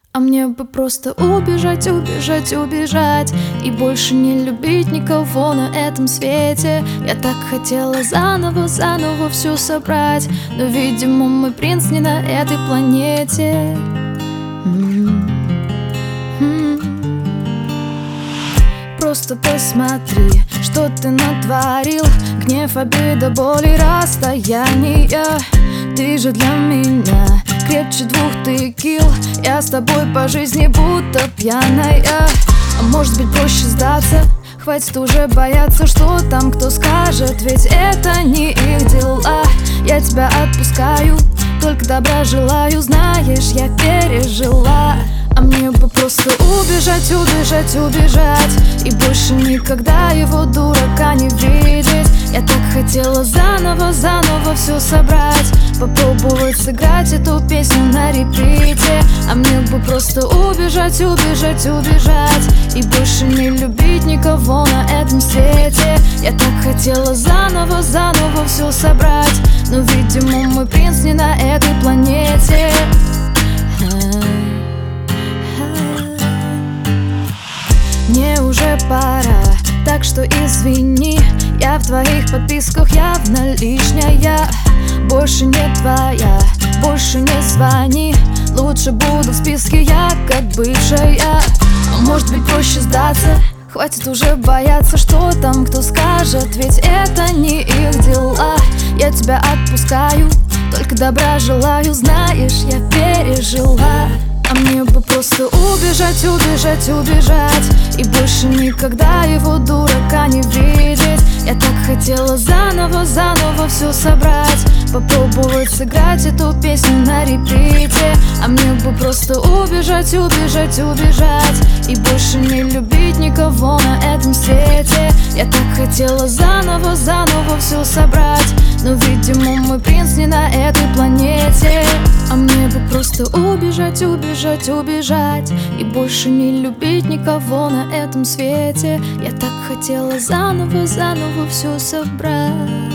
А мне бы просто убежать, убежать, убежать и больше не любить никого на этом свете. Я так хотела заново, заново все собрать, но, видимо, мой принц не на этой планете. Просто посмотри, что ты натворил. Гнев, обида, боль и расстояние. Ты же для меня крепче 2 текил. Я с тобой по жизни будто пьяная. А может быть проще сдаться? Хватит уже бояться, что там кто скажет, ведь это не их дела. Я тебя отпускаю, только добра желаю. Знаешь, я пережила. А мне бы просто убежать, убежать, убежать и больше никогда его, дурака, не видеть. Я так хотела заново, заново все собрать, попробовать сыграть эту песню на репите. А мне бы просто убежать, убежать, убежать и больше не любить никого на этом свете. Я так хотела заново, заново все собрать, но, видимо, мой принц не на этой планете. Мне уже пора, так что извини. Я в твоих подписках явно лишняя. Больше не твоя, больше не звони. Лучше буду в списке я, как бывшая. А может быть проще сдаться? Хватит уже бояться, что там кто скажет, ведь это не их дела. Я тебя отпускаю, только добра желаю. Знаешь, я пережила. А мне бы просто убежать, убежать, убежать и больше никогда его, дурака, не видеть. Я так хотела заново, заново все собрать, попробовать сыграть эту песню на репите. А мне бы просто убежать, убежать, убежать и больше не любить никого на этом свете. Я так хотела заново, заново все собрать, но, видимо, мой принц не на этой планете. А мне бы просто убежать, убежать, убежать и больше не любить никого на этом свете. Я так хотела заново, заново все собрать.